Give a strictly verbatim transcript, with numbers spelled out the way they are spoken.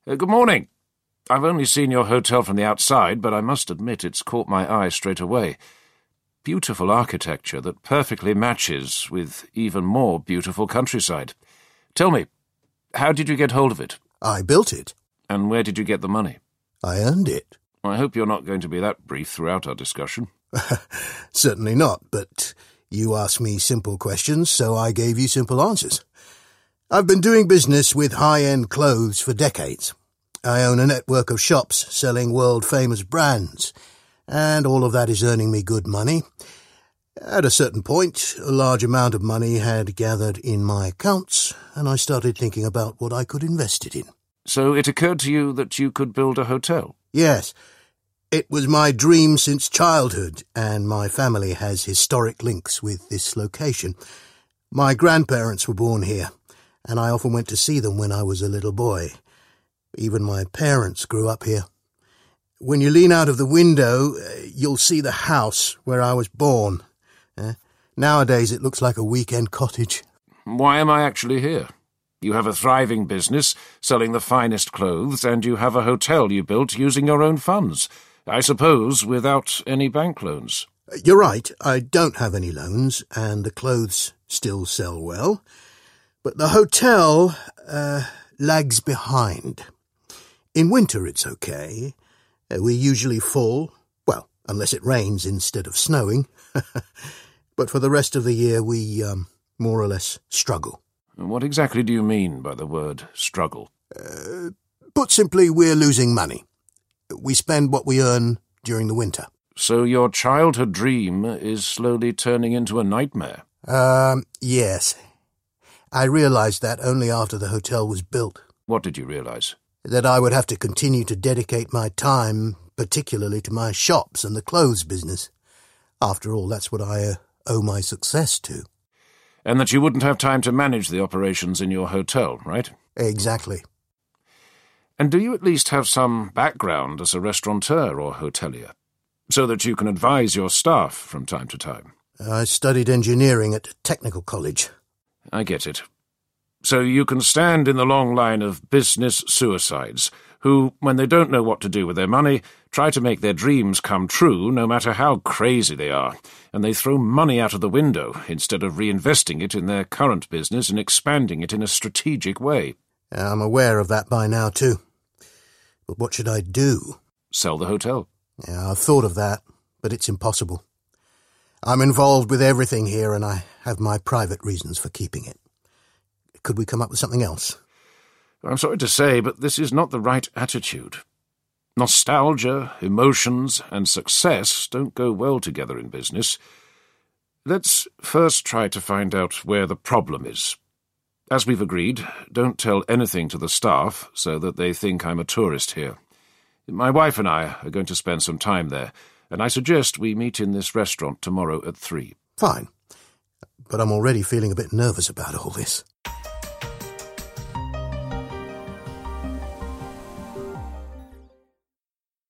Uh, good morning. I've only seen your hotel from the outside, but I must admit it's caught my eye straight away. Beautiful architecture that perfectly matches with even more beautiful countryside. Tell me, how did you get hold of it? I built it. And where did you get the money? I earned it. I hope you're not going to be that brief throughout our discussion. Certainly not, but you asked me simple questions, so I gave you simple answers. I've been doing business with high-end clothes for decades. I own a network of shops selling world-famous brands, and all of that is earning me good money. At a certain point, a large amount of money had gathered in my accounts, and I started thinking about what I could invest it in. So it occurred to you that you could build a hotel? Yes. It was my dream since childhood, and my family has historic links with this location. My grandparents were born here, and I often went to see them when I was a little boy. Even my parents grew up here. When you lean out of the window, you'll see the house where I was born. Uh, nowadays it looks like a weekend cottage. Why am I actually here? You have a thriving business, selling the finest clothes, and you have a hotel you built using your own funds. I suppose without any bank loans. You're right, I don't have any loans, and the clothes still sell well. But the hotel uh, lags behind. In winter it's okay. Uh, we're usually full, well, unless it rains instead of snowing. But for the rest of the year we um, more or less struggle. What exactly do you mean by the word struggle? Uh, put simply, we're losing money. We spend what we earn during the winter. So your childhood dream is slowly turning into a nightmare? Um, yes. I realized that only after the hotel was built. What did you realize? That I would have to continue to dedicate my time, particularly to my shops and the clothes business. After all, that's what I uh, owe my success to. And that you wouldn't have time to manage the operations in your hotel, right? Exactly. And do you at least have some background as a restaurateur or hotelier, so that you can advise your staff from time to time? I studied engineering at technical college. I get it. So you can stand in the long line of business suicides, who, when they don't know what to do with their money, try to make their dreams come true no matter how crazy they are, and they throw money out of the window instead of reinvesting it in their current business and expanding it in a strategic way. I'm aware of that by now, too. But what should I do? Sell the hotel. Yeah, I've thought of that, but it's impossible. I'm involved with everything here, and I have my private reasons for keeping it. Could we come up with something else? I'm sorry to say, but this is not the right attitude. Nostalgia, emotions, and success don't go well together in business. Let's first try to find out where the problem is. As we've agreed, don't tell anything to the staff so that they think I'm a tourist here. My wife and I are going to spend some time there, and I suggest we meet in this restaurant tomorrow at three. Fine. But I'm already feeling a bit nervous about all this.